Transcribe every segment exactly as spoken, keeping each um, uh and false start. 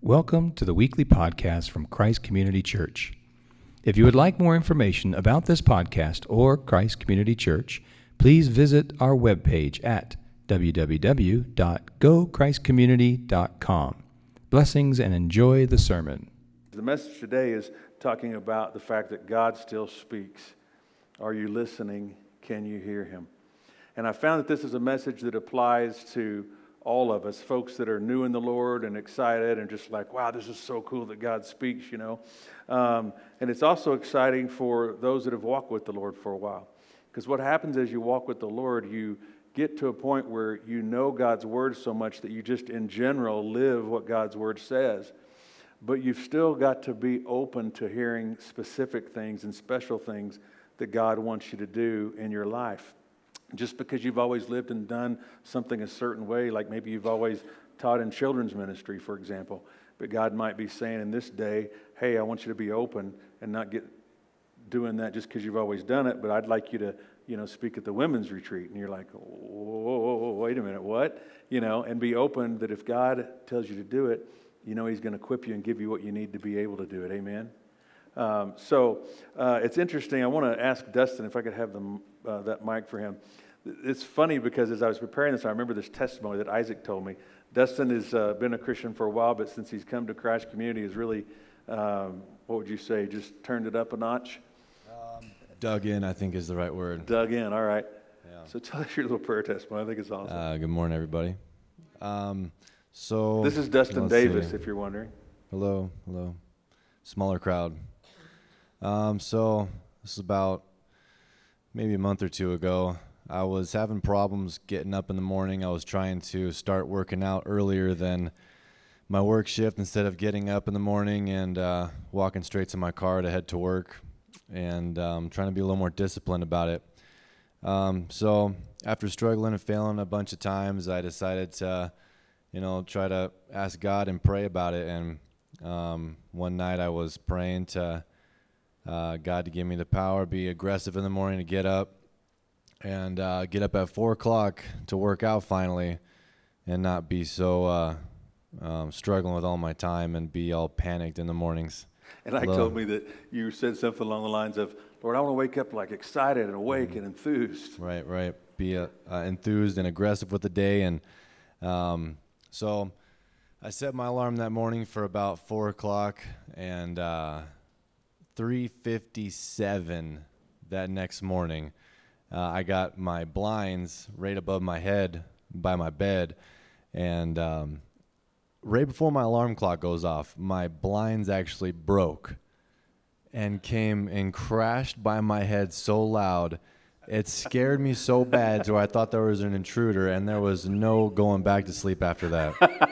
Welcome to the weekly podcast from Christ Community Church. If you would like more information about this podcast or Christ Community Church, please visit our webpage at w w w dot go christ community dot com. Blessings and enjoy the sermon. The message today is talking about the fact that God still speaks. Are you listening? Can you hear Him? And I found that this is a message that applies to all of us, folks that are new in the Lord and excited and just like, wow, this is so cool that God speaks, you know. Um, and it's also exciting for those that have walked with the Lord for a while. Because what happens as you walk with the Lord, you get to a point where you know God's Word so much that you just in general live what God's Word says. But you've still got to be open to hearing specific things and special things that God wants you to do in your life. Just because you've always lived and done something a certain way, like maybe you've always taught in children's ministry, for example, but God might be saying in this day, hey, I want you to be open and not get doing that just because you've always done it, but I'd like you to, you know, speak at the women's retreat. And you're like, whoa, whoa, whoa, whoa, wait a minute, what? You know, and be open that if God tells you to do it, you know He's going to equip you and give you what you need to be able to do it. Amen? Um, so uh, it's interesting. I want to ask Dustin if I could have the, uh, that mic for him. It's funny because as I was preparing this, I remember this testimony that Isaac told me. Dustin has uh, been a Christian for a while, but since he's come to Christ Community, has really, um, what would you say, just turned it up a notch? Um, dug in, I think is the right word. Dug in, all right. Yeah. So tell us your little prayer testimony. I think it's awesome. Uh, good morning, everybody. Um, so This is Dustin Davis, see. if you're wondering. Hello, hello. Smaller crowd. Um, so this is about maybe a month or two ago. I was having problems getting up in the morning. I was trying to start working out earlier than my work shift instead of getting up in the morning and uh, walking straight to my car to head to work, and um, trying to be a little more disciplined about it. Um, so after struggling and failing a bunch of times, I decided to, you know, try to ask God and pray about it. And um, one night I was praying to uh, God to give me the power, be aggressive in the morning, to get up. And uh, get up at four o'clock to work out finally, and not be so uh, um, struggling with all my time and be all panicked in the mornings. And I Hello. told me that you said something along the lines of, Lord, I want to wake up like excited and awake mm-hmm. and enthused. Right, right. Be uh, uh, enthused and aggressive with the day. And um, so I set my alarm that morning for about four o'clock, and uh, three fifty-seven that next morning, Uh, I got my blinds right above my head by my bed, and um, right before my alarm clock goes off, my blinds actually broke and came and crashed by my head so loud. It scared me so bad so I thought there was an intruder, and there was no going back to sleep after that.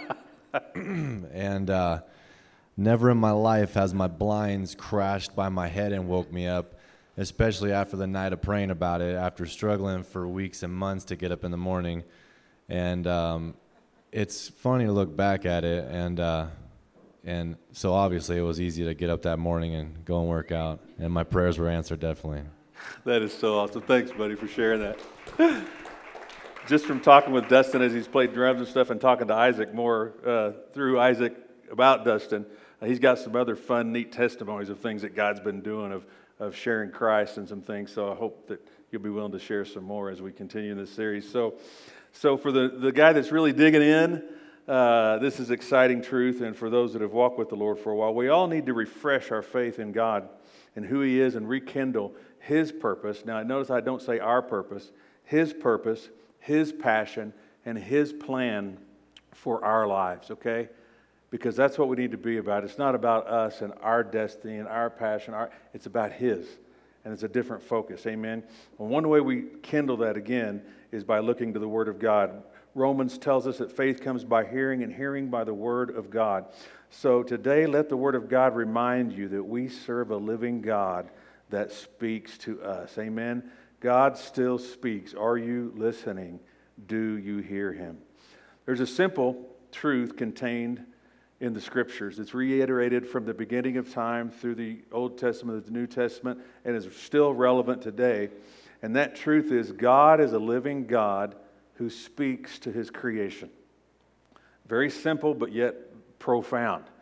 and uh, never in my life has my blinds crashed by my head and woke me up, especially after the night of praying about it, after struggling for weeks and months to get up in the morning. And um, it's funny to look back at it, and uh, and so obviously it was easy to get up that morning and go and work out, and my prayers were answered, definitely. That is so awesome. Thanks, buddy, for sharing that. Just from talking with Dustin as he's played drums and stuff, and talking to Isaac more uh, through Isaac about Dustin, uh, he's got some other fun, neat testimonies of things that God's been doing, of of sharing Christ and some things. So I hope that you'll be willing to share some more as we continue in this series. So so for the, the guy that's really digging in, uh, this is exciting truth. And for those that have walked with the Lord for a while, we all need to refresh our faith in God and who He is and rekindle His purpose. Now, notice I don't say our purpose. His purpose, His passion, and His plan for our lives, okay? Because that's what we need to be about. It's not about us and our destiny and our passion. Our, it's about His. And it's a different focus. Amen? And one way we kindle that again is by looking to the Word of God. Romans tells us that faith comes by hearing, and hearing by the Word of God. So today, let the Word of God remind you that we serve a living God that speaks to us. Amen? God still speaks. Are you listening? Do you hear Him? There's a simple truth contained in the Scriptures. It's reiterated from the beginning of time through the Old Testament to the New Testament, and is still relevant today. And that truth is, God is a living God who speaks to His creation. Very simple, but yet profound.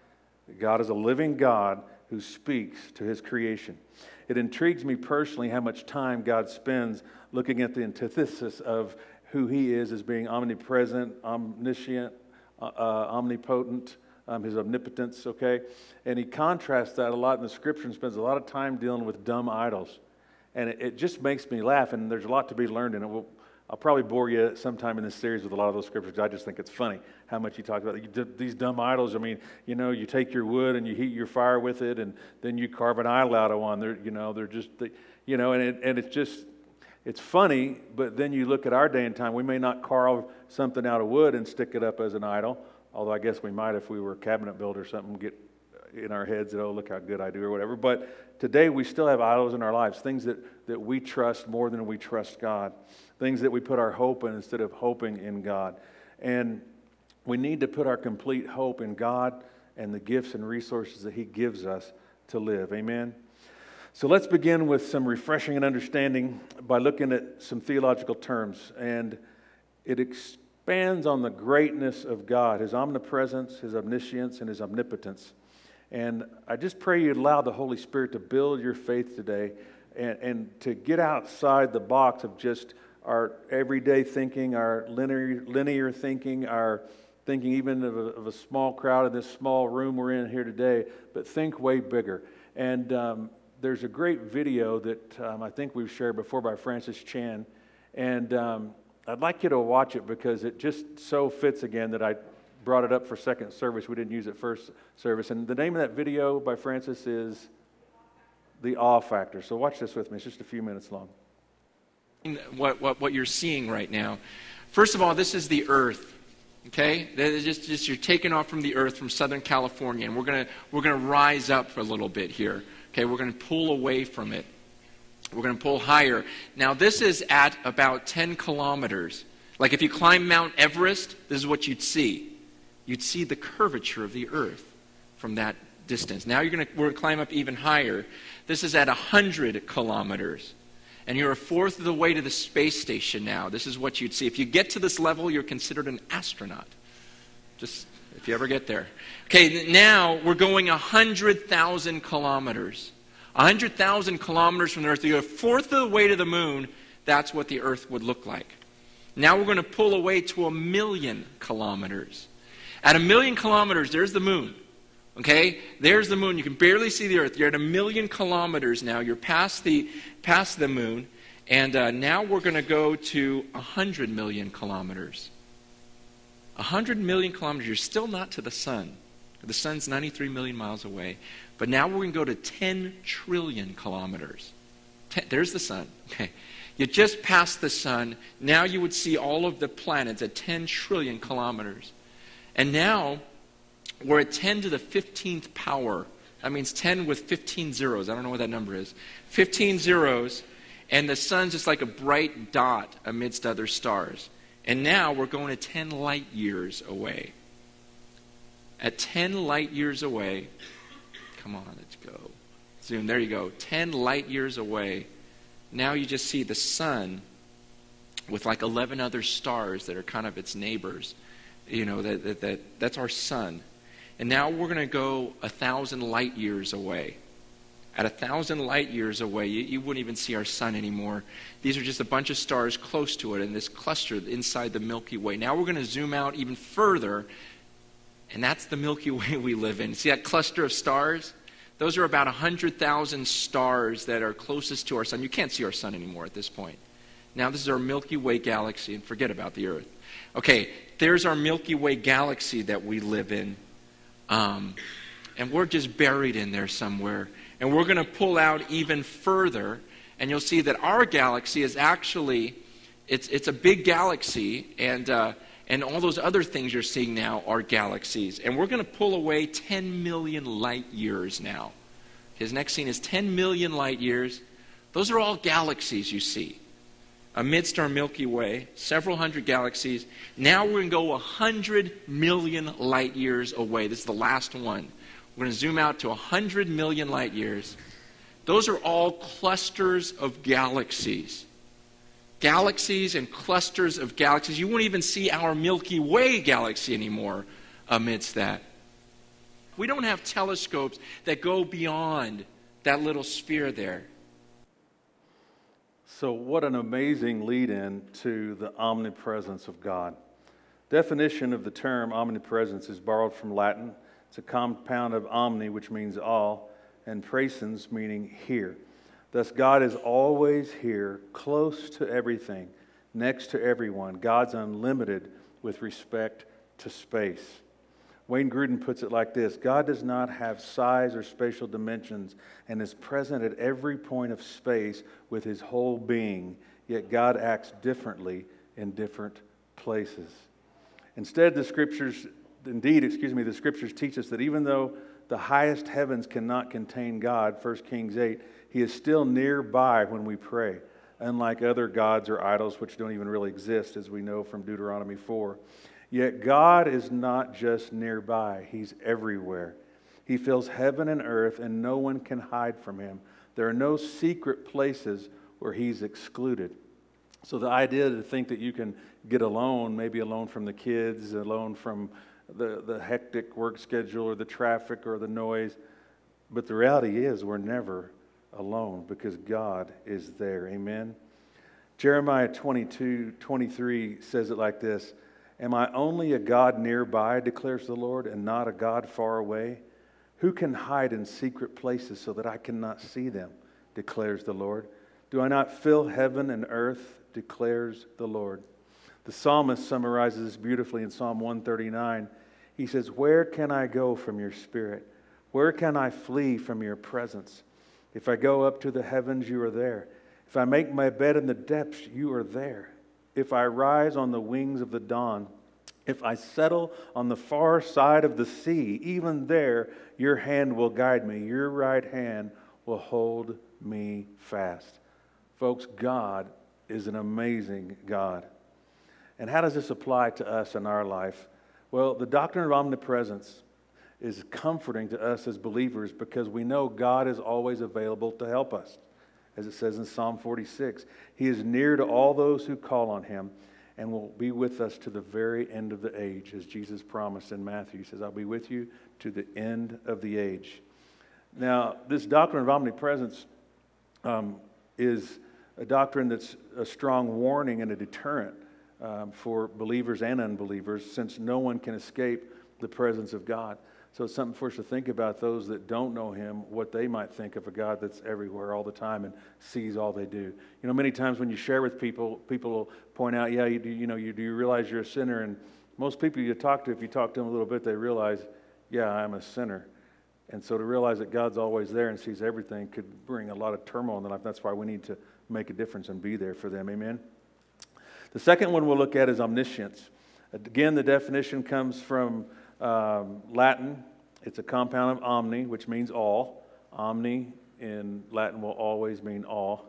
God is a living God who speaks to his creation. It intrigues me personally how much time God spends looking at the antithesis of who he is as being omnipresent, omniscient, uh, uh, omnipotent, um, his omnipotence, okay? And he contrasts that a lot in the scripture and spends a lot of time dealing with dumb idols. And it, it just makes me laugh, and there's a lot to be learned in it. We'll, I'll probably bore you sometime in this series with a lot of those scriptures. I just think it's funny how much he talks about these dumb idols. I mean, you know, you take your wood and you heat your fire with it, and then you carve an idol out of one. They're, you know, they're just, they, you know, and it, and it's just, it's funny. But then you look at our day and time. We may not carve something out of wood and stick it up as an idol. Although I guess we might if we were a cabinet builder or something, get in our heads that, oh, look how good I do or whatever. But today we still have idols in our lives, things that, that we trust more than we trust God, things that we put our hope in instead of hoping in God. And we need to put our complete hope in God and the gifts and resources that he gives us to live. Amen? So let's begin with some refreshing and understanding by looking at some theological terms. And it expands on the greatness of God, his omnipresence, his omniscience, and his omnipotence. And I just pray you'd allow the Holy Spirit to build your faith today and, and to get outside the box of just our everyday thinking, our linear, linear thinking, our thinking even of a, of a small crowd in this small room we're in here today, but think way bigger. And um, there's a great video that um, I think we've shared before by Francis Chan. And um, I'd like you to watch it because it just so fits again that I brought it up for second service. We didn't use it first service. And the name of that video by Francis is The Awe Factor. So watch this with me. It's just a few minutes long. What, what, what you're seeing right now. First of all, this is the earth. Okay? Just, just you're taking off from the earth from Southern California. And we're going to we're gonna rise up a little bit here. Okay? We're going to pull away from it. We're going to pull higher. Now, this is at about ten kilometers. Like if you climb Mount Everest, this is what you'd see. You'd see the curvature of the earth from that distance. Now you're going to, we're going to climb up even higher. This is at one hundred kilometers. And you're a fourth of the way to the space station now. This is what you'd see. If you get to this level, you're considered an astronaut. Just if you ever get there. Okay, now we're going one hundred thousand kilometers. one hundred thousand kilometers from the earth. You're a fourth of the way to the moon. That's what the earth would look like. Now we're going to pull away to a million kilometers. At a million kilometers, there's the moon. Okay? There's the moon. You can barely see the earth. You're at a million kilometers now. You're past the, past the moon. And uh, now we're going to go to one hundred million kilometers. one hundred million kilometers. You're still not to the sun. The sun's ninety-three million miles away. But now we're going to go to ten trillion kilometers. Ten, there's the sun. Okay. You just passed the sun. Now you would see all of the planets at ten trillion kilometers. And now we're at ten to the fifteenth power. That means ten with fifteen zeros. I don't know what that number is. fifteen zeros. And the sun's just like a bright dot amidst other stars. And now we're going to ten light years away. At ten light years away, come on, let's go. Zoom, there you go. ten light years away. Now you just see the sun with like eleven other stars that are kind of its neighbors. You know, that, that, that that's our sun. And now we're going to go a thousand light years away. At a thousand light years away, you, you wouldn't even see our sun anymore. These are just a bunch of stars close to it in this cluster inside the Milky Way. Now we're going to zoom out even further, and that's the Milky Way we live in. See that cluster of stars? Those are about one hundred thousand stars that are closest to our sun. You can't see our sun anymore at this point. Now this is our Milky Way galaxy, and forget about the Earth. Okay, there's our Milky Way galaxy that we live in. Um, and we're just buried in there somewhere. And we're going to pull out even further, and you'll see that our galaxy is actually, it's it's a big galaxy, and uh, and all those other things you're seeing now are galaxies. And we're going to pull away ten million light years now. His next scene is ten million light years. Those are all galaxies you see. Amidst our Milky Way, several hundred galaxies. Now we're going to go one hundred million light years away. This is the last one. We're going to zoom out to one hundred million light years. Those are all clusters of galaxies. Galaxies and clusters of galaxies. You won't even see our Milky Way galaxy anymore amidst that. We don't have telescopes that go beyond that little sphere there. So what an amazing lead-in to the omnipresence of God. Definition of the term omnipresence is borrowed from Latin. It's a compound of omni, which means all, and presens, meaning here. Thus, God is always here, close to everything, next to everyone. God's unlimited with respect to space. Wayne Grudem puts it like this: God does not have size or spatial dimensions and is present at every point of space with his whole being, yet God acts differently in different places. Instead, the scriptures, indeed, excuse me, the scriptures teach us that even though the highest heavens cannot contain God, First Kings eight, he is still nearby when we pray, unlike other gods or idols which don't even really exist, as we know from Deuteronomy four. Yet God is not just nearby, he's everywhere. He fills heaven and earth, and no one can hide from him. There are no secret places where he's excluded. So the idea to think that you can get alone, maybe alone from the kids, alone from the, the hectic work schedule or the traffic or the noise, but the reality is we're never alone because God is there. Amen? Jeremiah twenty-two twenty-three says it like this: Am I only a God nearby, declares the Lord, and not a God far away? Who can hide in secret places so that I cannot see them, declares the Lord? Do I not fill heaven and earth, declares the Lord? The psalmist summarizes this beautifully in Psalm one thirty-nine. He says, Where can I go from your spirit? Where can I flee from your presence? If I go up to the heavens, you are there. If I make my bed in the depths, you are there. If I rise on the wings of the dawn, if I settle on the far side of the sea, even there your hand will guide me. Your right hand will hold me fast. Folks, God is an amazing God. And how does this apply to us in our life? Well, the doctrine of omnipresence is comforting to us as believers because we know God is always available to help us. As it says in Psalm forty-six, he is near to all those who call on him and will be with us to the very end of the age, as Jesus promised in Matthew. He says, I'll be with you to the end of the age. Now, this doctrine of omnipresence um, is a doctrine that's a strong warning and a deterrent um, for believers and unbelievers, since no one can escape the presence of God. So it's something for us to think about, those that don't know him, what they might think of a God that's everywhere all the time and sees all they do. You know, many times when you share with people, people will point out, yeah, you do, you know, you do you realize you're a sinner? And most people you talk to, if you talk to them a little bit, they realize, yeah, I'm a sinner. And so to realize that God's always there and sees everything could bring a lot of turmoil in their life. That's why we need to make a difference and be there for them. Amen? The second one we'll look at is omniscience. Again, the definition comes from Um, Latin. It's a compound of omni, which means all. Omni in Latin will always mean all.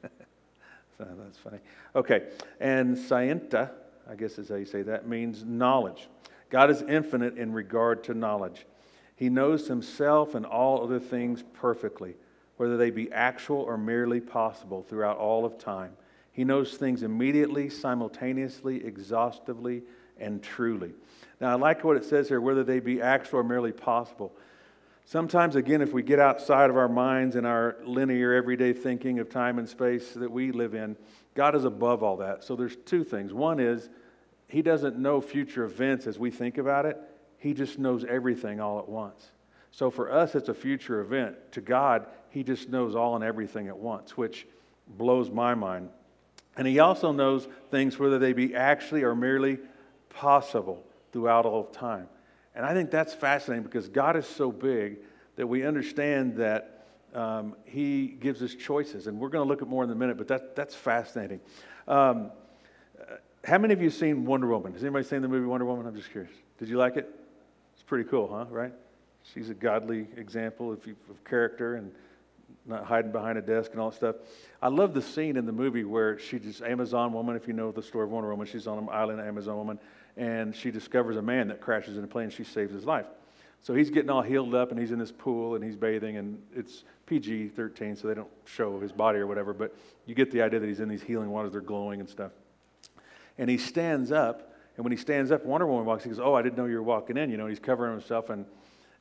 So that's funny. Okay, and scienta, I guess is how you say that, means knowledge. God is infinite in regard to knowledge. He knows himself and all other things perfectly, whether they be actual or merely possible throughout all of time. He knows things immediately, simultaneously, exhaustively, and truly. Now, I like what it says here, whether they be actual or merely possible. Sometimes, again, if we get outside of our minds and our linear everyday thinking of time and space that we live in, God is above all that. So there's two things. One is, he doesn't know future events as we think about it. He just knows everything all at once. So for us, it's a future event. To God, he just knows all and everything at once, which blows my mind. And he also knows things, whether they be actually or merely possible throughout all of time. And I think that's fascinating because God is so big that we understand that um, he gives us choices. And we're going to look at more in a minute, but that, that's fascinating. Um, how many of you have seen Wonder Woman? Has anybody seen the movie Wonder Woman? I'm just curious. Did you like it? It's pretty cool, huh? Right? She's a godly example of, of character and not hiding behind a desk and all that stuff. I love the scene in the movie where she's just Amazon woman, if you know the story of Wonder Woman. She's on an island, Amazon woman, and she discovers a man that crashes in a plane and she saves his life. So he's getting all healed up and he's in this pool and he's bathing, and it's P G thirteen, so they don't show his body or whatever, but you get the idea that he's in these healing waters, they're glowing and stuff. And he stands up, and when he stands up, Wonder Woman walks, he goes, oh, I didn't know you were walking in, you know, he's covering himself, and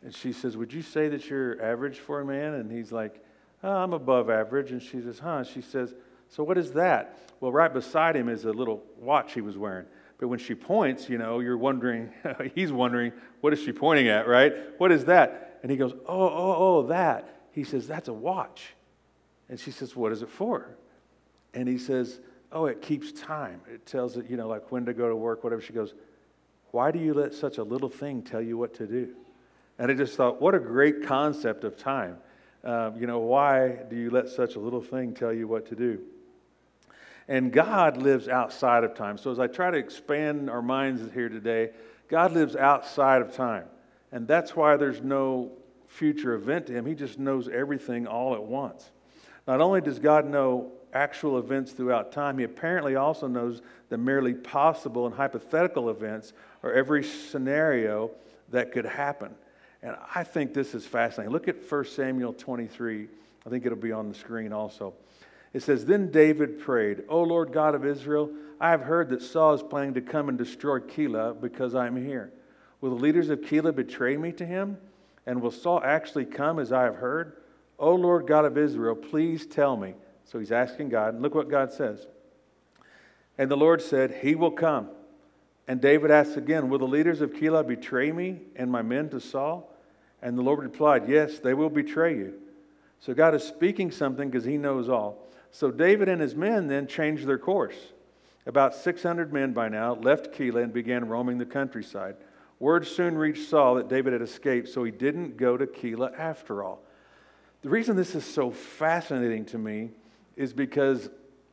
And she says, would you say that you're average for a man? And he's like, oh, I'm above average. And she says, huh? She says, so what is that? Well, right beside him is a little watch he was wearing. But when she points, you know, you're wondering, he's wondering, what is she pointing at, right? What is that? And he goes, oh, oh, oh, that. He says, that's a watch. And she says, what is it for? And he says, oh, it keeps time. It tells it, you know, like when to go to work, whatever. She goes, why do you let such a little thing tell you what to do? And I just thought, what a great concept of time. Um, you know, why do you let such a little thing tell you what to do? And God lives outside of time. So as I try to expand our minds here today, God lives outside of time. And that's why there's no future event to him. He just knows everything all at once. Not only does God know actual events throughout time, he apparently also knows the merely possible and hypothetical events or every scenario that could happen. And I think this is fascinating. Look at First Samuel twenty-three. I think it'll be on the screen also. It says, then David prayed, O Lord God of Israel, I have heard that Saul is planning to come and destroy Keilah because I am here. Will the leaders of Keilah betray me to him? And will Saul actually come as I have heard? O Lord God of Israel, please tell me. So he's asking God, and look what God says. And the Lord said, he will come. And David asks again, will the leaders of Keilah betray me and my men to Saul? And the Lord replied, yes, they will betray you. So God is speaking something because he knows all. So David and his men then changed their course. About six hundred men by now left Keilah and began roaming the countryside. Word soon reached Saul that David had escaped, so he didn't go to Keilah after all. The reason this is so fascinating to me is because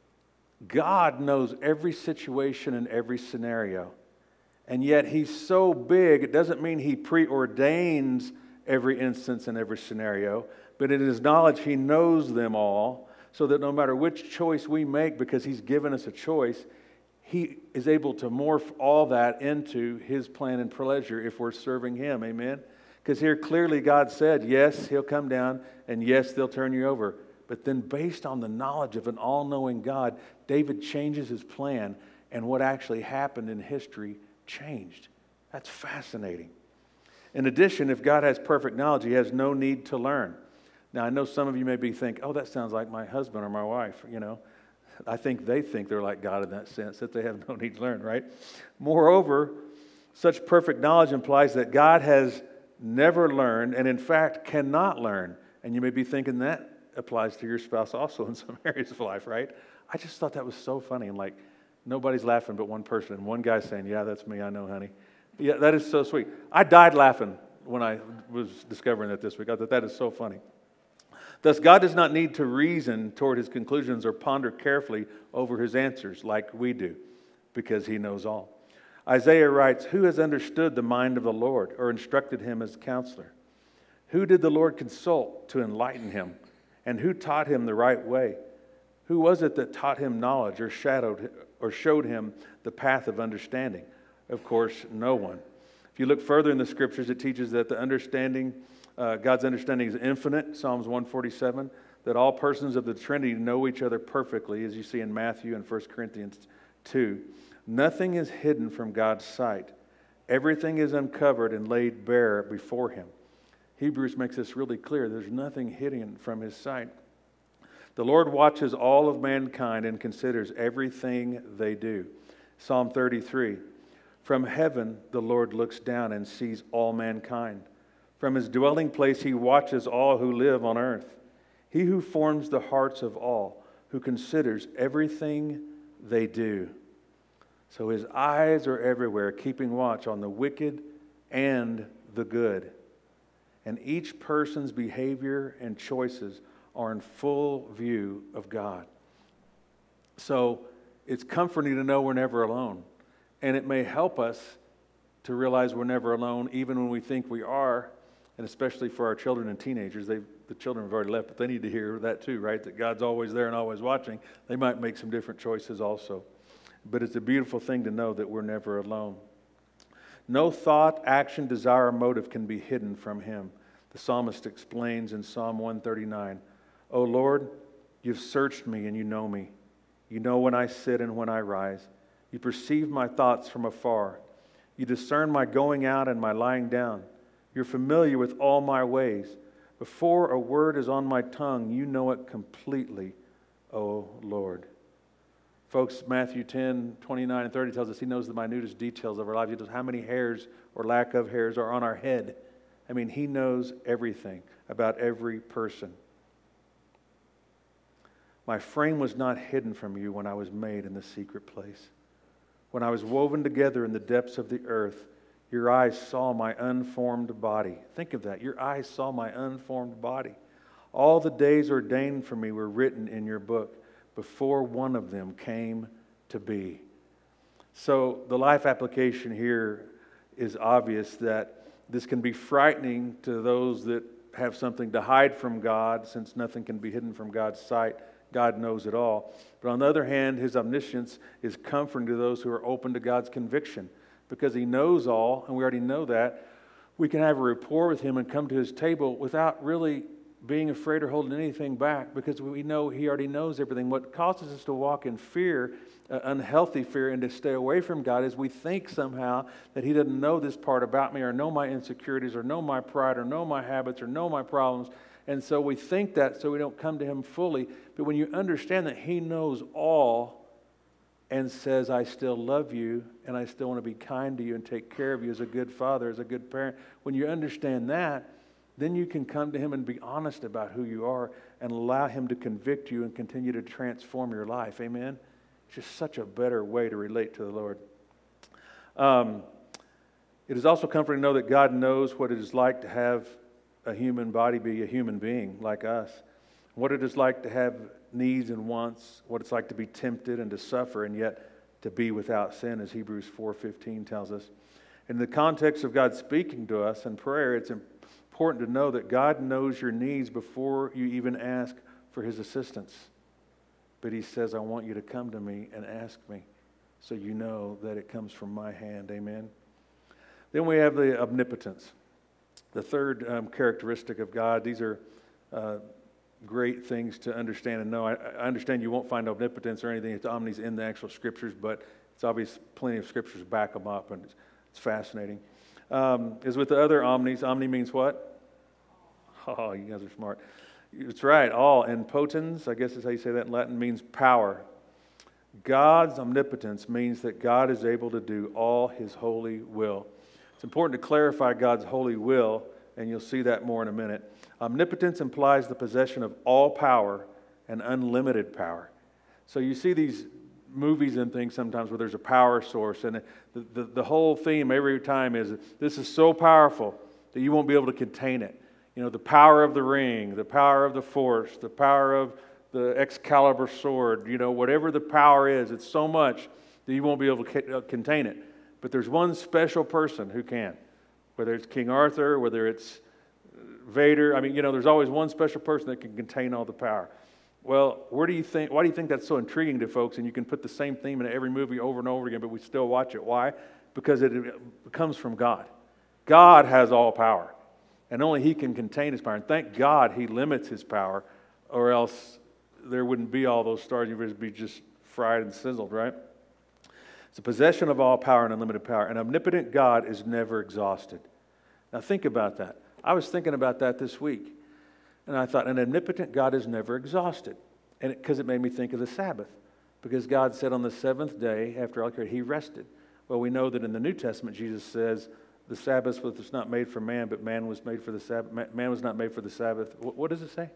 God knows every situation and every scenario. And yet he's so big, it doesn't mean he preordains every instance and every scenario, but in his knowledge he knows them all, so that no matter which choice we make, because he's given us a choice, he is able to morph all that into his plan and pleasure if we're serving him. Amen? Because here clearly God said, yes, he'll come down, and yes, they'll turn you over. But then based on the knowledge of an all-knowing God, David changes his plan, and what actually happened in history changed. That's fascinating. In addition, if God has perfect knowledge, he has no need to learn. Now, I know some of you may be thinking, oh, that sounds like my husband or my wife, you know. I think they think they're like God in that sense, that they have no need to learn, right? Moreover, such perfect knowledge implies that God has never learned and, in fact, cannot learn. And you may be thinking that applies to your spouse also in some areas of life, right? I just thought that was so funny. And like, nobody's laughing but one person. And one guy saying, yeah, that's me, I know, honey. Yeah, that is so sweet. I died laughing when I was discovering that this week. I thought that is so funny. Thus, God does not need to reason toward his conclusions or ponder carefully over his answers like we do, because he knows all. Isaiah writes, who has understood the mind of the Lord or instructed him as counselor? Who did the Lord consult to enlighten him? And who taught him the right way? Who was it that taught him knowledge or shadowed or showed him the path of understanding? Of course, no one. If you look further in the scriptures, it teaches that the understanding Uh, God's understanding is infinite, Psalms one forty-seven, that all persons of the Trinity know each other perfectly, as you see in Matthew and First Corinthians two. Nothing is hidden from God's sight. Everything is uncovered and laid bare before him. Hebrews makes this really clear. There's nothing hidden from his sight. The Lord watches all of mankind and considers everything they do. Psalm thirty-three, from heaven the Lord looks down and sees all mankind. From his dwelling place he watches all who live on earth. He who forms the hearts of all, who considers everything they do. So his eyes are everywhere, keeping watch on the wicked and the good. And each person's behavior and choices are in full view of God. So it's comforting to know we're never alone. And it may help us to realize we're never alone, even when we think we are. And especially for our children and teenagers, they the children have already left, but they need to hear that too, right? That God's always there and always watching. They might make some different choices also. But it's a beautiful thing to know that we're never alone. No thought, action, desire, or motive can be hidden from him. The psalmist explains in Psalm one thirty-nine, O Lord, you've searched me and you know me. You know when I sit and when I rise. You perceive my thoughts from afar. You discern my going out and my lying down. You're familiar with all my ways. Before a word is on my tongue, you know it completely, O Lord. Folks, Matthew ten, twenty-nine and thirty tells us he knows the minutest details of our lives. He knows how many hairs or lack of hairs are on our head. I mean, he knows everything about every person. My frame was not hidden from you when I was made in the secret place. When I was woven together in the depths of the earth, your eyes saw my unformed body. Think of that. Your eyes saw my unformed body. All the days ordained for me were written in your book before one of them came to be. So the life application here is obvious that this can be frightening to those that have something to hide from God, since nothing can be hidden from God's sight. God knows it all. But on the other hand, his omniscience is comforting to those who are open to God's conviction. Because he knows all, and we already know that, we can have a rapport with him and come to his table without really being afraid or holding anything back, because we know he already knows everything. What causes us to walk in fear, uh, unhealthy fear, and to stay away from God is we think somehow that he doesn't know this part about me, or know my insecurities, or know my pride, or know my habits, or know my problems. And so we think that so we don't come to him fully. But when you understand that he knows all and says, I still love you, and I still want to be kind to you and take care of you as a good father, as a good parent, when you understand that, then you can come to him and be honest about who you are and allow him to convict you and continue to transform your life. Amen? It's just such a better way to relate to the Lord. Um, it is also comforting to know that God knows what it is like to have a human body be a human being like us, what it is like to have needs and wants, what it's like to be tempted and to suffer and yet to be without sin, as Hebrews four fifteen tells us. In the context of God speaking to us in prayer, it's important to know that God knows your needs before you even ask for his assistance. But he says, I want you to come to me and ask me, so you know that it comes from my hand. Amen. Then we have the omnipotence. The third um, characteristic of God. These are uh, great things to understand and know. I, I understand you won't find omnipotence or anything. It's omnis in the actual scriptures, but it's obvious plenty of scriptures back them up, and it's, it's fascinating. Um, as with the other omnis, omni means what? Oh, you guys are smart. It's right, all. And potens, I guess is how you say that in Latin, means power. God's omnipotence means that God is able to do all his holy will. It's important to clarify God's holy will, and you'll see that more in a minute. Omnipotence implies the possession of all power and unlimited power. So you see these movies and things sometimes where there's a power source, and the, the, the whole theme every time is, this is so powerful that you won't be able to contain it. You know, the power of the ring, the power of the force, the power of the Excalibur sword, you know, whatever the power is, it's so much that you won't be able to contain it. But there's one special person who can, whether it's King Arthur, whether it's Vader. I mean, you know, there's always one special person that can contain all the power. Well, where do you think? Why do you think that's so intriguing to folks? And you can put the same theme in every movie over and over again, but we still watch it. Why? Because it comes from God. God has all power, and only he can contain his power. And thank God he limits his power, or else there wouldn't be all those stars. You would be just fried and sizzled, right? It's a possession of all power and unlimited power. An omnipotent God is never exhausted. Now think about that. I was thinking about that this week. And I thought, an omnipotent God is never exhausted. And because it, it made me think of the Sabbath. Because God said on the seventh day, after all created, he rested. Well, we know that in the New Testament, Jesus says, the Sabbath was not made for man, but man was made for the Sabbath. Man was not made for the Sabbath. What, what does it say?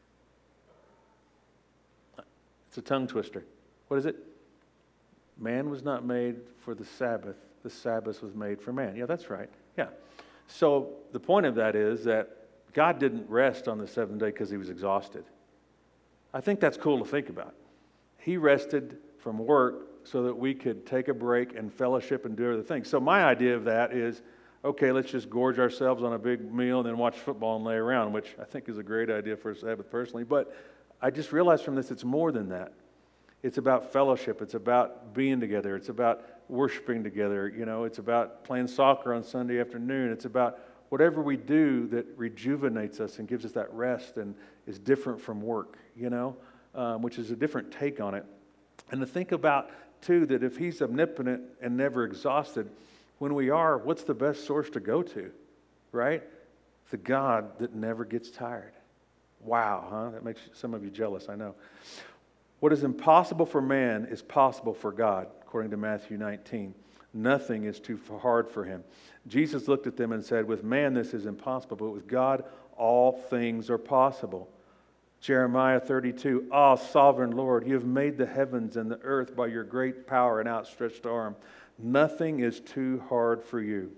It's a tongue twister. What is it? Man was not made for the Sabbath. The Sabbath was made for man. Yeah, that's right. Yeah. So the point of that is that God didn't rest on the seventh day because he was exhausted. I think that's cool to think about. He rested from work so that we could take a break and fellowship and do other things. So my idea of that is, okay, let's just gorge ourselves on a big meal and then watch football and lay around, which I think is a great idea for a Sabbath personally. But I just realized from this it's more than that. It's about fellowship. It's about being together. It's about worshiping together. You know, it's about playing soccer on Sunday afternoon. It's about whatever we do that rejuvenates us and gives us that rest and is different from work, you know, um, which is a different take on it. And to think about, too, that if he's omnipotent and never exhausted, when we are, what's the best source to go to? right? The God that never gets tired. Wow, huh? That makes some of you jealous, I know. What is impossible for man is possible for God, according to Matthew nineteen. Nothing is too hard for him. Jesus looked at them and said, with man this is impossible, but with God all things are possible. Jeremiah thirty-two, Ah, sovereign Lord, you have made the heavens and the earth by your great power and outstretched arm. Nothing is too hard for you.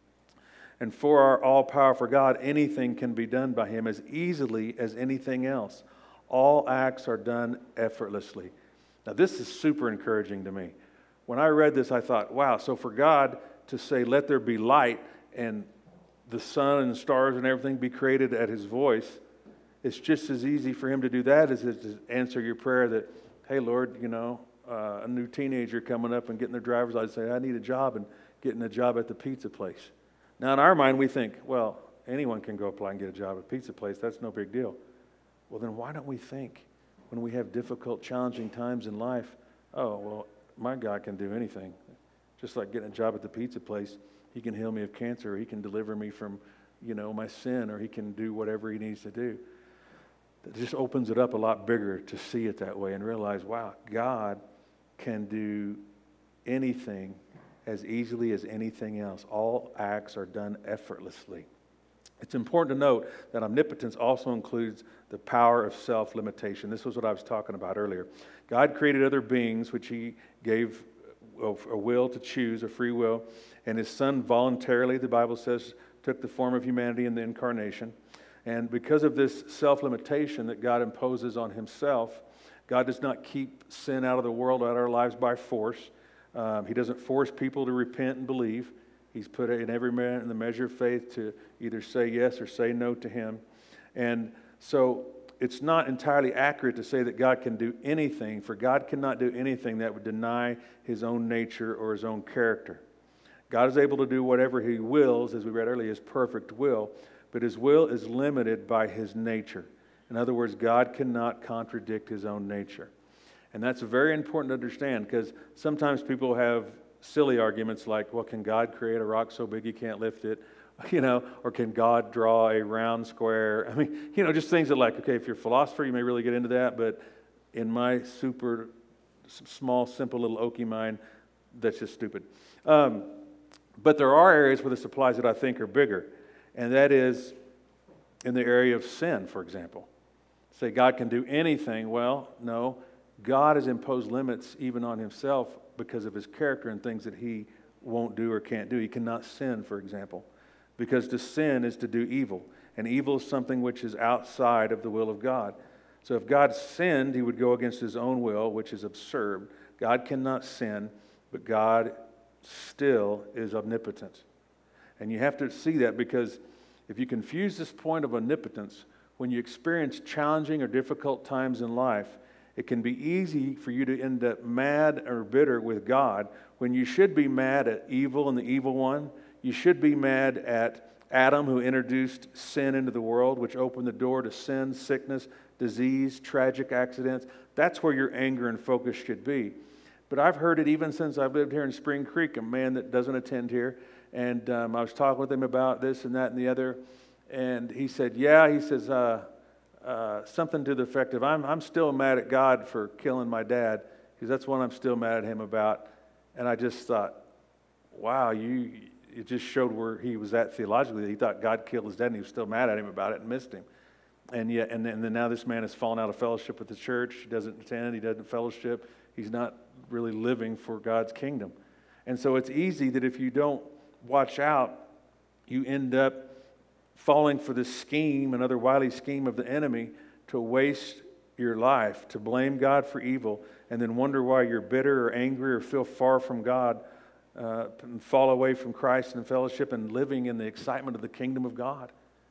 And for our all-powerful God, anything can be done by him as easily as anything else. All acts are done effortlessly. Now, this is super encouraging to me. When I read this, I thought, wow, so for God to say, let there be light, and the sun and stars and everything be created at his voice, it's just as easy for him to do that as to answer your prayer that, hey, Lord, you know, uh, a new teenager coming up and getting their driver's license, say, I need a job, and getting a job at the pizza place. Now, in our mind, we think, well, anyone can go apply and get a job at a pizza place. That's no big deal. Well, then why don't we think when we have difficult, challenging times in life, oh, well, my God can do anything. Just like getting a job at the pizza place, he can heal me of cancer, or he can deliver me from, you know, my sin, or he can do whatever he needs to do. It just opens it up a lot bigger to see it that way and realize, wow, God can do anything as easily as anything else. All acts are done effortlessly. It's important to note that omnipotence also includes the power of self-limitation. This was what I was talking about earlier. God created other beings, which he gave a will to choose, a free will, and his son voluntarily, the Bible says, took the form of humanity in the incarnation. And because of this self-limitation that God imposes on himself, God does not keep sin out of the world, out of our lives by force. Um, he doesn't force people to repent and believe. He's put in every man in the measure of faith to either say yes or say no to him. And so it's not entirely accurate to say that God can do anything, for God cannot do anything that would deny his own nature or his own character. God is able to do whatever he wills, as we read earlier, his perfect will, but his will is limited by his nature. In other words, God cannot contradict his own nature. And that's very important to understand, because sometimes people have silly arguments like, well, can God create a rock so big he can't lift it? You know, or can God draw a round square? I mean, you know, just things that like, okay, if you're a philosopher, you may really get into that, but in my super small, simple little oaky mind, that's just stupid. Um, but there are areas where this applies that I think are bigger, and that is in the area of sin, for example. Say God can do anything. Well, no. God has imposed limits even on himself because of his character and things that he won't do or can't do. He cannot sin, for example, because to sin is to do evil, and evil is something which is outside of the will of God. So if God sinned, he would go against his own will, which is absurd. God cannot sin, but God still is omnipotent. And you have to see that, because if you confuse this point of omnipotence, when you experience challenging or difficult times in life, it can be easy for you to end up mad or bitter with God when you should be mad at evil and the evil one. You should be mad at Adam, who introduced sin into the world, which opened the door to sin, sickness, disease, tragic accidents. That's where your anger and focus should be. But I've heard it even since I've lived here in Spring Creek, a man that doesn't attend here, and um, I was talking with him about this and that and the other, and he said, yeah, he says, uh, Uh, something to the effect of, I'm, I'm still mad at God for killing my dad, because that's what I'm still mad at him about. And I just thought, wow, you it just showed where he was at theologically. He thought God killed his dad, and he was still mad at him about it and missed him. And yet, and then, and then now this man has fallen out of fellowship with the church. He doesn't attend, he doesn't fellowship. He's not really living for God's kingdom. And so it's easy that if you don't watch out, you end up falling for the scheme, another wily scheme of the enemy, to waste your life, to blame God for evil, and then wonder why you're bitter or angry or feel far from God, uh, and fall away from Christ and fellowship and living in the excitement of the kingdom of God.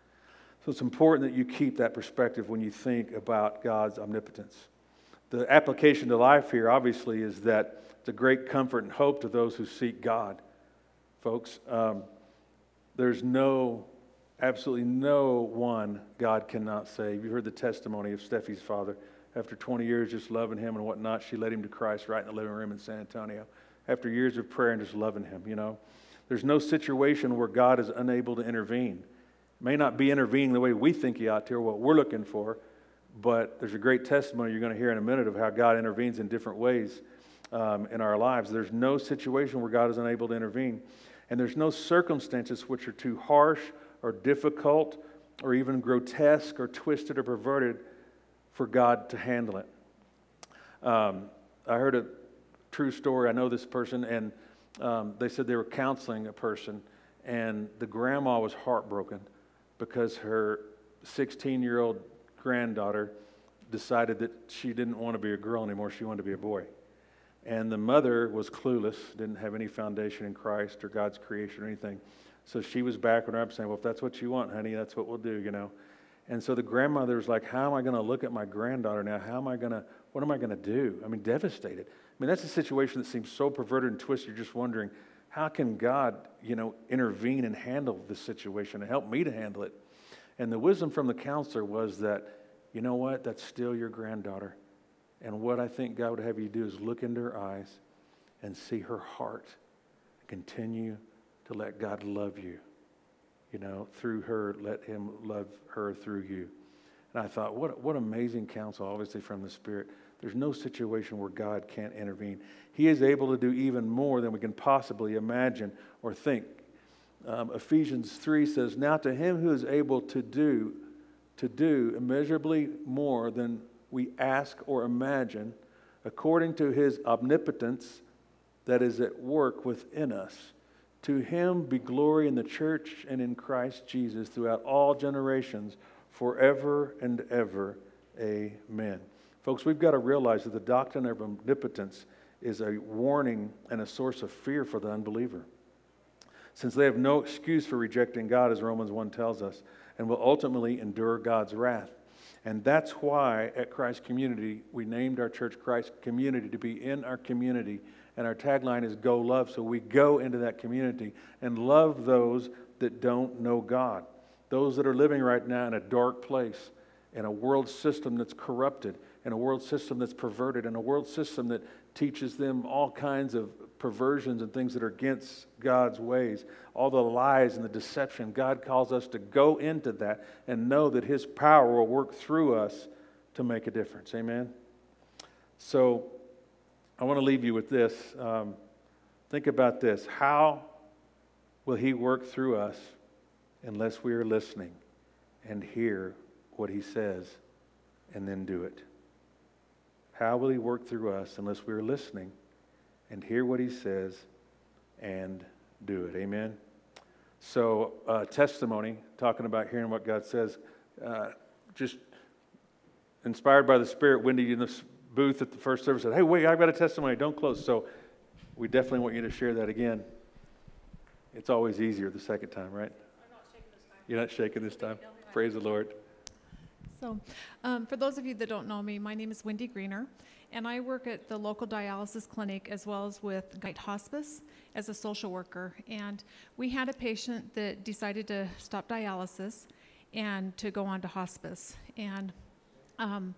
So it's important that you keep that perspective when you think about God's omnipotence. The application to life here, obviously, is that it's a great comfort and hope to those who seek God. Folks, um, there's no... absolutely no one God cannot save. You heard the testimony of Steffi's father. After twenty years just loving him and whatnot, she led him to Christ right in the living room in San Antonio. After years of prayer and just loving him, you know. There's no situation where God is unable to intervene. May not be intervening the way we think he ought to or what we're looking for, but there's a great testimony you're going to hear in a minute of how God intervenes in different ways um, in our lives. There's no situation where God is unable to intervene. And there's no circumstances which are too harsh or difficult or even grotesque or twisted or perverted for God to handle it. Um, I heard a true story. I know this person, and um, they said they were counseling a person, and the grandma was heartbroken because her sixteen-year-old granddaughter decided that she didn't want to be a girl anymore. She wanted to be a boy. And the mother was clueless, didn't have any foundation in Christ or God's creation or anything. So she was backing her up saying, well, if that's what you want, honey, that's what we'll do, you know. And so the grandmother was like, how am I going to look at my granddaughter now? How am I going to, what am I going to do? I mean, devastated. I mean, that's a situation that seems so perverted and twisted. You're just wondering, how can God, you know, intervene and handle this situation and help me to handle it? And the wisdom from the counselor was that, you know what, that's still your granddaughter. And what I think God would have you do is look into her eyes and see her heart. Continue to let God love you. You know, through her, let him love her through you. And I thought, what, what amazing counsel, obviously from the Spirit. There's no situation where God can't intervene. He is able to do even more than we can possibly imagine or think. Um, Ephesians three says, now to him who is able to do, to do immeasurably more than we ask or imagine, according to his omnipotence that is at work within us. To him be glory in the church and in Christ Jesus throughout all generations, forever and ever. Amen. Folks, we've got to realize that the doctrine of omnipotence is a warning and a source of fear for the unbeliever, since they have no excuse for rejecting God, as Romans one tells us, and will ultimately endure God's wrath. And that's why at Christ Community, we named our church Christ Community, to be in our community. And our tagline is Go Love. So we go into that community and love those that don't know God, those that are living right now in a dark place, in a world system that's corrupted, in a world system that's perverted, in a world system that teaches them all kinds of perversions and things that are against God's ways, all the lies and the deception. God calls us to go into that and know that his power will work through us to make a difference. Amen? So I want to leave you with this. Um, think about this. How will he work through us unless we are listening and hear what he says and then do it? How will he work through us unless we are listening and hear what he says and do it? Amen? So, uh, testimony, talking about hearing what God says, uh, just inspired by the Spirit, Wendy in the booth at the first service said, hey, wait, I've got a testimony, don't close. So we definitely want you to share that again. It's always easier the second time, right? I'm not shaking this time. You're not shaking this time? Praise the Lord. So, um, for those of you that don't know me, my name is Wendy Greener, and I work at the local dialysis clinic as well as with Guide Hospice as a social worker. And we had a patient that decided to stop dialysis and to go on to hospice. And um,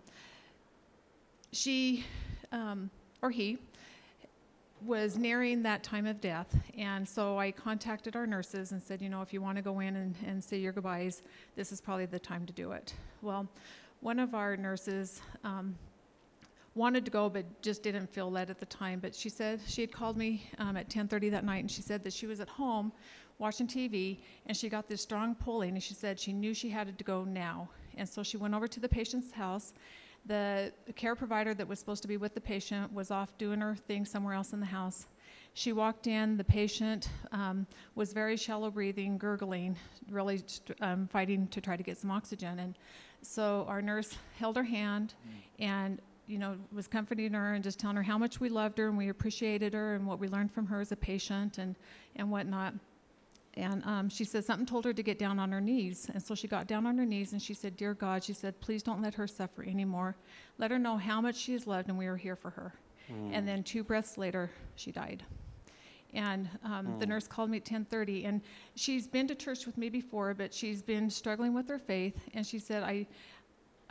she, um, or he, was nearing that time of death. And so I contacted our nurses and said, you know, if you want to go in and, and say your goodbyes, this is probably the time to do it. Well, one of our nurses um, wanted to go, but just didn't feel led at the time. But she said, she had called me um, at ten thirty that night, and she said that she was at home watching T V, and she got this strong pulling, and she said she knew she had to go now. And so she went over to the patient's house. The care provider that was supposed to be with the patient was off doing her thing somewhere else in the house. She walked in. The patient um, was very shallow breathing, gurgling, really um, fighting to try to get some oxygen. And so our nurse held her hand and, you know, was comforting her and just telling her how much we loved her and we appreciated her and what we learned from her as a patient and, and whatnot. And um, she said something told her to get down on her knees. And so she got down on her knees and she said, dear God, she said, please don't let her suffer anymore. Let her know how much she is loved and we are here for her. Mm. And then two breaths later, she died. And um, mm. the nurse called me at ten thirty. And she's been to church with me before, but she's been struggling with her faith. And she said, I,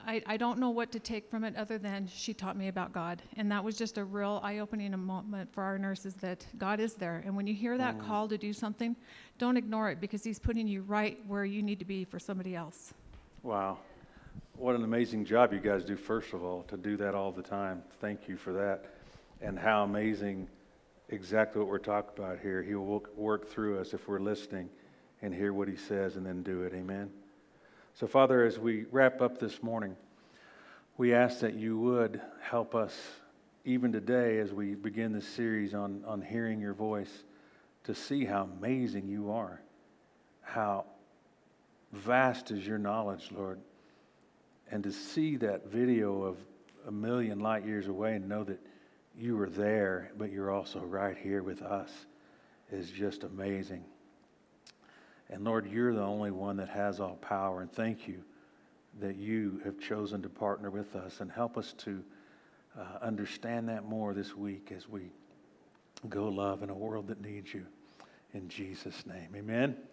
I, I don't know what to take from it other than she taught me about God. And that was just a real eye-opening moment for our nurses that God is there. And when you hear that mm. call to do something, don't ignore it, because he's putting you right where you need to be for somebody else. Wow. What an amazing job you guys do, first of all, to do that all the time. Thank you for that. And how amazing exactly what we're talking about here. He will work through us if we're listening and hear what he says and then do it. Amen. So, Father, as we wrap up this morning, we ask that you would help us even today as we begin this series on, on hearing your voice, to see how amazing you are, how vast is your knowledge, Lord, and to see that video of a million light years away and know that you are there, but you're also right here with us, is just amazing. And Lord, you're the only one that has all power, and thank you that you have chosen to partner with us, and help us to uh, understand that more this week as we go love in a world that needs you. In Jesus' name, amen.